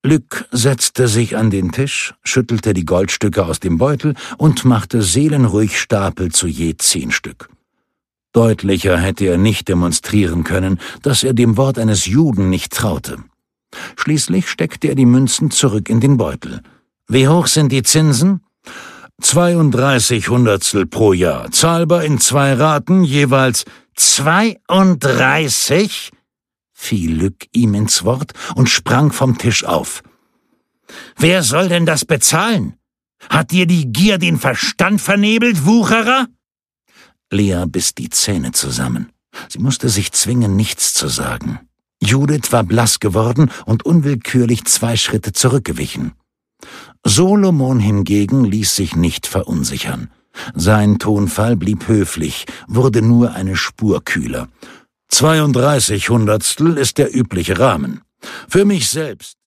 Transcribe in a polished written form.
Lück setzte sich an den Tisch, schüttelte die Goldstücke aus dem Beutel und machte seelenruhig Stapel zu je 10 Stück. Deutlicher hätte er nicht demonstrieren können, dass er dem Wort eines Juden nicht traute. Schließlich steckte er die Münzen zurück in den Beutel. »Wie hoch sind die Zinsen?« 32 Hundertstel pro Jahr, zahlbar in 2 Raten, jeweils 32? Fiel Lück ihm ins Wort und sprang vom Tisch auf. »Wer soll denn das bezahlen? Hat dir die Gier den Verstand vernebelt, Wucherer?« Lea biss die Zähne zusammen. Sie musste sich zwingen, nichts zu sagen. Judith war blass geworden und unwillkürlich 2 Schritte zurückgewichen. Solomon hingegen ließ sich nicht verunsichern. Sein Tonfall blieb höflich, wurde nur eine Spur kühler. 32 Hundertstel ist der übliche Rahmen. Für mich selbst